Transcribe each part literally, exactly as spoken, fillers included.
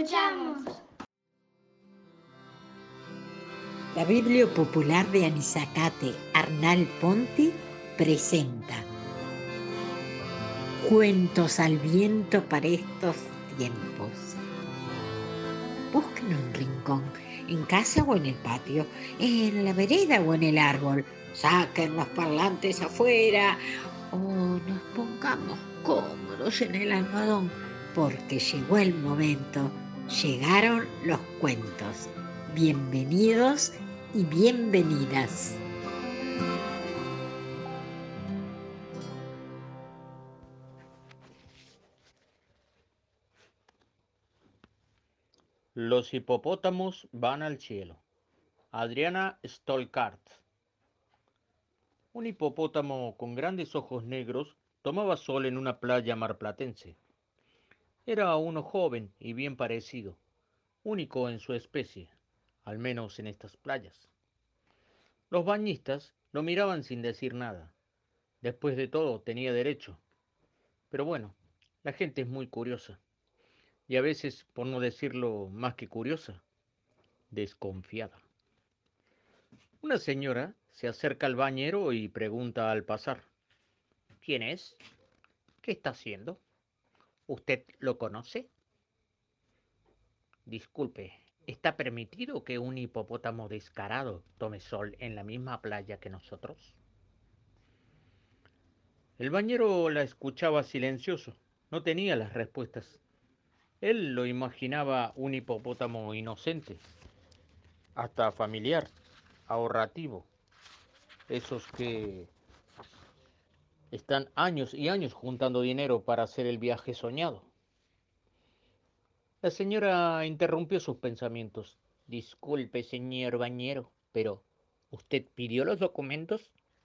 escuchamos. La Biblia Popular de Anisacate, Arnal Ponti, presenta Cuentos al viento para estos tiempos. Busquen un rincón, en casa o en el patio, en la vereda o en el árbol. Saquen los parlantes afuera o nos pongamos cómodos en el almohadón, porque llegó el momento, llegaron los cuentos. Bienvenidos y bienvenidas. Los hipopótamos van al cielo. Adriana Stolkart. Un hipopótamo con grandes ojos negros tomaba sol en una playa marplatense. Era uno joven y bien parecido, único en su especie, al menos en estas playas. Los bañistas lo miraban sin decir nada. Después de todo, tenía derecho. Pero bueno, la gente es muy curiosa. Y a veces, por no decirlo más que curiosa, desconfiada. Una señora se acerca al bañero y pregunta al pasar: ¿Quién es? ¿Qué está haciendo? ¿Usted lo conoce? Disculpe, ¿está permitido que un hipopótamo descarado tome sol en la misma playa que nosotros? El bañero la escuchaba silencioso, no tenía las respuestas. Él lo imaginaba un hipopótamo inocente, hasta familiar, ahorrativo, esos que están años y años juntando dinero para hacer el viaje soñado. La señora interrumpió sus pensamientos. Disculpe, señor bañero, pero ¿usted pidió los documentos?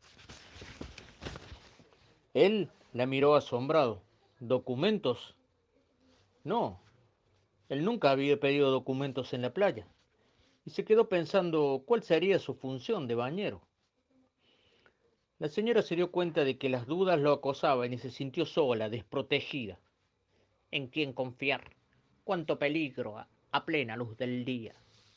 Él la miró asombrado. ¿Documentos? No, él nunca había pedido documentos en la playa. Y se quedó pensando cuál sería su función de bañero. La señora se dio cuenta de que las dudas lo acosaban y se sintió sola, desprotegida. ¿En quién confiar? ¿Cuánto peligro a, a plena luz del día?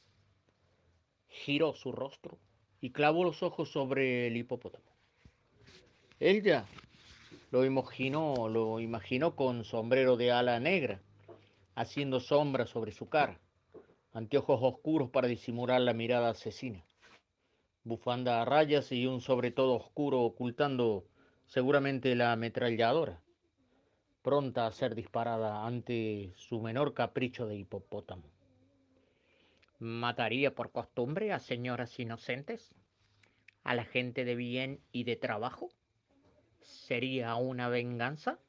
Giró su rostro y clavó los ojos sobre el hipopótamo. Ella lo imaginó, lo imaginó con sombrero de ala negra, haciendo sombra sobre su cara, anteojos oscuros para disimular la mirada asesina, bufanda a rayas y un sobretodo oscuro ocultando seguramente la ametralladora, pronta a ser disparada ante su menor capricho de hipopótamo. ¿Mataría por costumbre a señoras inocentes? ¿A la gente de bien y de trabajo? ¿Sería una venganza?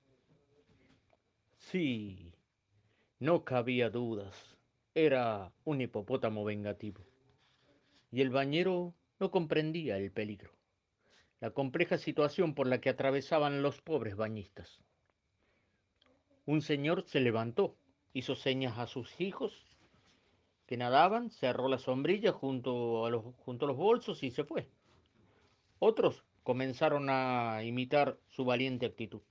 Sí, no cabía dudas. Era un hipopótamo vengativo. Y el bañero no comprendía el peligro, la compleja situación por la que atravesaban los pobres bañistas. Un señor se levantó, hizo señas a sus hijos que nadaban, cerró la sombrilla junto a los, junto a los bolsos y se fue. Otros comenzaron a imitar su valiente actitud.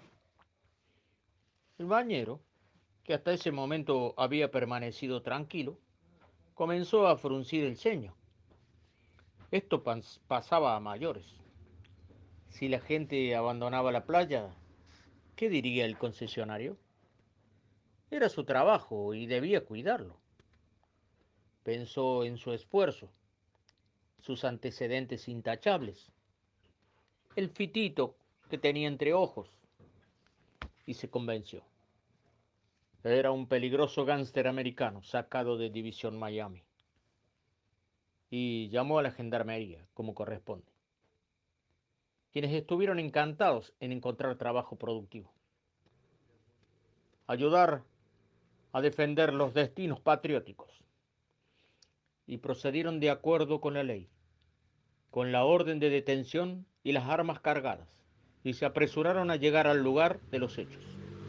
El bañero, que hasta ese momento había permanecido tranquilo, comenzó a fruncir el ceño. Esto pas pasaba a mayores. Si la gente abandonaba la playa, ¿qué diría el concesionario? Era su trabajo y debía cuidarlo. Pensó en su esfuerzo, sus antecedentes intachables, el fitito que tenía entre ojos, y se convenció. Era un peligroso gángster americano sacado de División Miami. Y llamó a la gendarmería, como corresponde, quienes estuvieron encantados en encontrar trabajo productivo. Ayudar a defender los destinos patrióticos. Y procedieron de acuerdo con la ley, con la orden de detención y las armas cargadas, y se apresuraron a llegar al lugar de los hechos.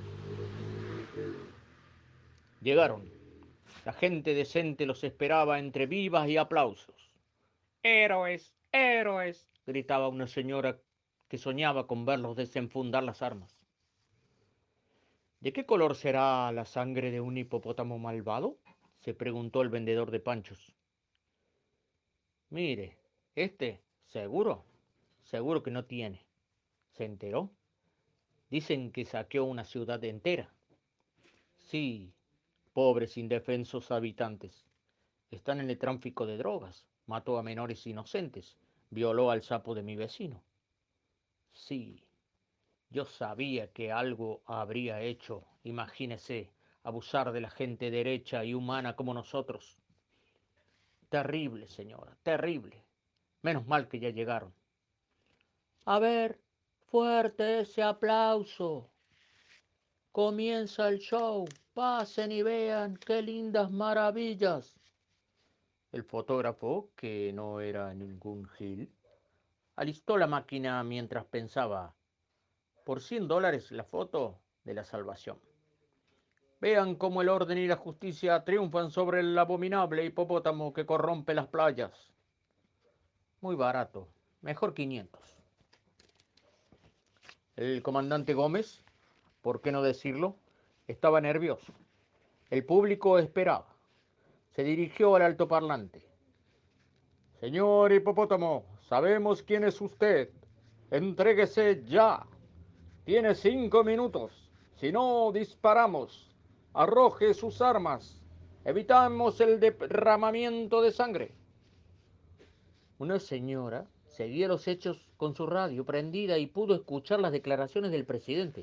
Llegaron. La gente decente los esperaba entre vivas y aplausos. ¡Héroes! ¡Héroes!, gritaba una señora que soñaba con verlos desenfundar las armas. ¿De qué color será la sangre de un hipopótamo malvado?, se preguntó el vendedor de panchos. Mire, este, seguro, seguro que no tiene. ¿Se enteró? Dicen que saqueó una ciudad entera. Sí, pobres indefensos habitantes. Están en el tráfico de drogas. Mató a menores inocentes. Violó al sapo de mi vecino. Sí, yo sabía que algo habría hecho. Imagínese, abusar de la gente derecha y humana como nosotros. Terrible, señora, terrible. Menos mal que ya llegaron. A ver, fuerte ese aplauso. Comienza el show. Pasen y vean qué lindas maravillas. El fotógrafo, que no era ningún gil, alistó la máquina mientras pensaba: por cien dólares la foto de la salvación. Vean cómo el orden y la justicia triunfan sobre el abominable hipopótamo que corrompe las playas. Muy barato, mejor quinientos. El comandante Gómez, por qué no decirlo, estaba nervioso. El público esperaba. Se dirigió al altoparlante. Señor hipopótamo, sabemos quién es usted. Entréguese ya. Tiene cinco minutos. Si no, disparamos. Arroje sus armas. Evitamos el derramamiento de sangre. Una señora seguía los hechos con su radio prendida y pudo escuchar las declaraciones del presidente.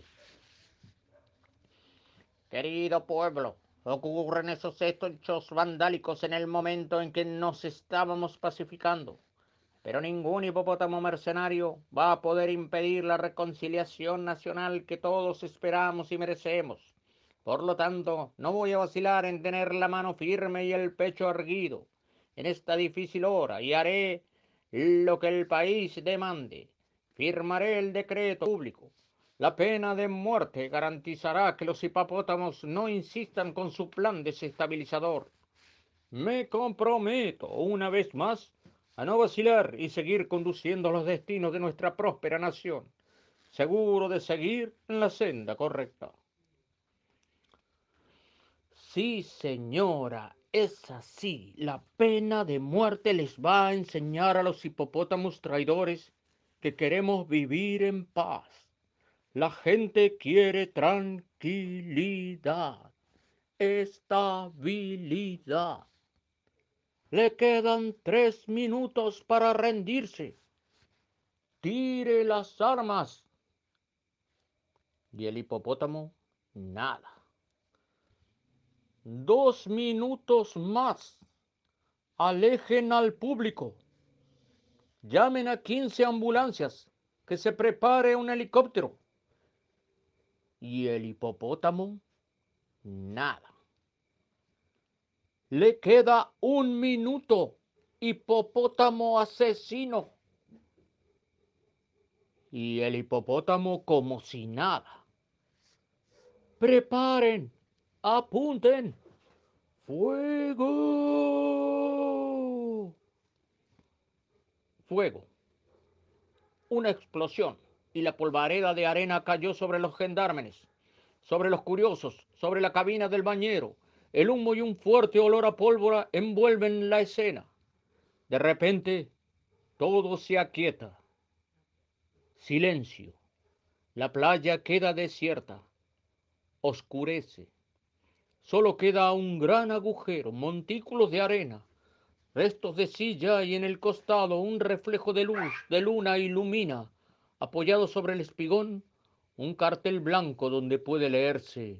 Querido pueblo, ocurren esos hechos vandálicos en el momento en que nos estábamos pacificando. Pero ningún hipopótamo mercenario va a poder impedir la reconciliación nacional que todos esperamos y merecemos. Por lo tanto, no voy a vacilar en tener la mano firme y el pecho erguido en esta difícil hora, y haré lo que el país demande. Firmaré el decreto público. La pena de muerte garantizará que los hipopótamos no insistan con su plan desestabilizador. Me comprometo una vez más a no vacilar y seguir conduciendo los destinos de nuestra próspera nación, seguro de seguir en la senda correcta. Sí, señora, es así. La pena de muerte les va a enseñar a los hipopótamos traidores que queremos vivir en paz. La gente quiere tranquilidad, estabilidad. Le quedan tres minutos para rendirse. Tire las armas. Y el hipopótamo, nada. Dos minutos más. Alejen al público. Llamen a quince ambulancias. Que se prepare un helicóptero. Y el hipopótamo, nada. Le queda un minuto. Hipopótamo asesino. Y el hipopótamo como si nada. Preparen, apunten. ¡Fuego! Fuego. Una explosión y la polvareda de arena cayó sobre los gendarmes, sobre los curiosos, sobre la cabina del bañero. El humo y un fuerte olor a pólvora envuelven la escena. De repente, todo se aquieta. Silencio. La playa queda desierta. Oscurece. Solo queda un gran agujero, montículos de arena, restos de silla, y en el costado un reflejo de luz de luna ilumina, apoyado sobre el espigón, un cartel blanco donde puede leerse: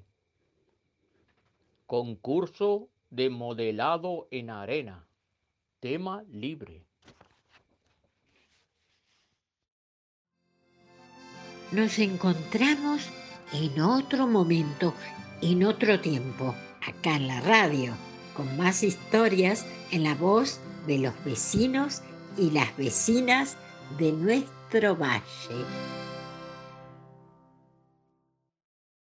concurso de modelado en arena, tema libre. Nos encontramos en otro momento, en otro tiempo, acá en la radio, con más historias en la voz de los vecinos y las vecinas de nuestro valle.